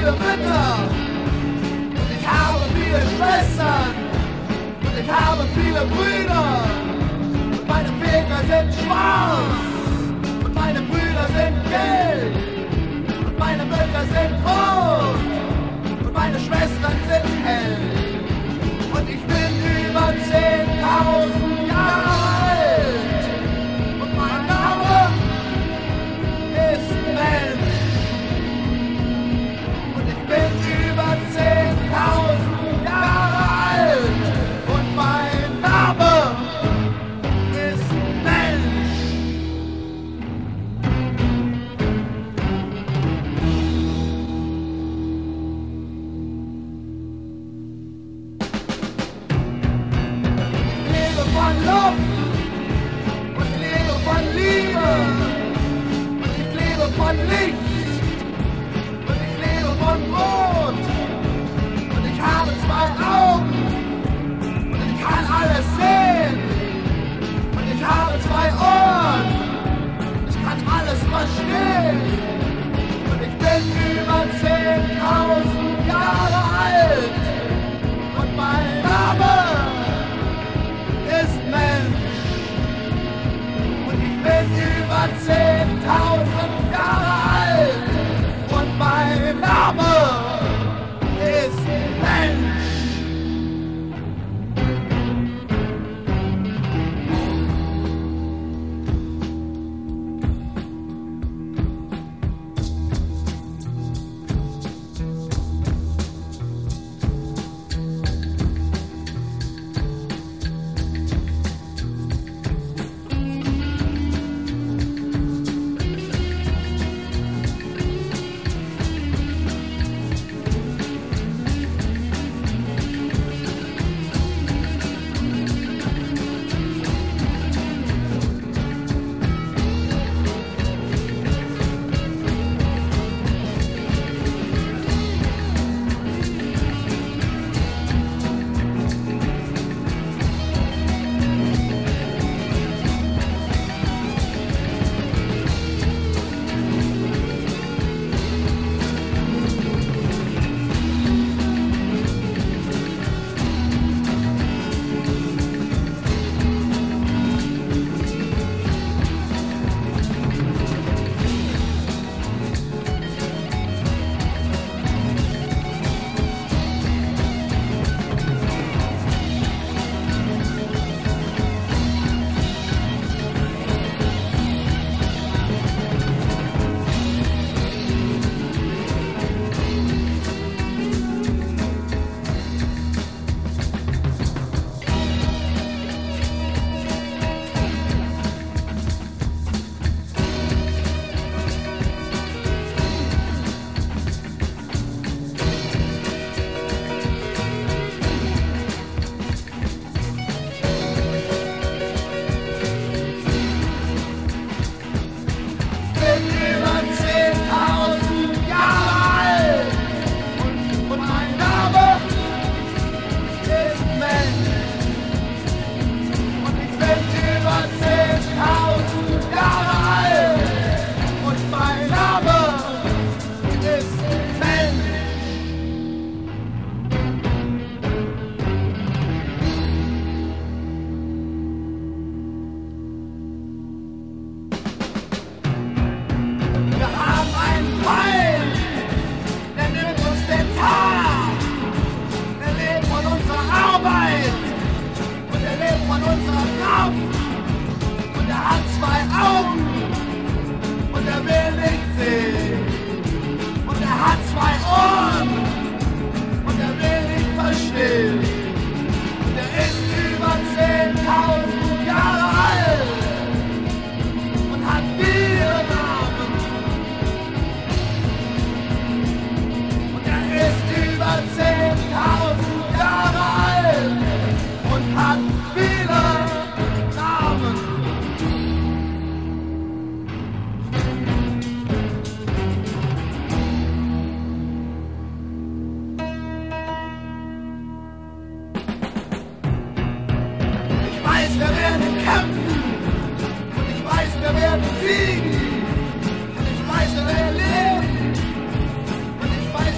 viele Mütter. Und ich habe viele Schwestern. Und ich habe viele Brüder. Und meine Väter sind schwarz. Und meine Brüder sind gelb. Und meine Mütter sind rot. Und meine Schwestern sind hell. Und ich bin über 10.000 Jahre alt. Und mein Name ist Mensch. Und ich bin über 10.000 Jahre alt. Und mein Name ist Mensch.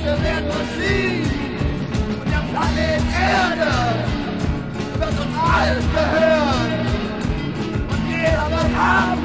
Rechte werden uns lieben. Und der Planet Erde wird uns allen gehören. Und jeder wird haben,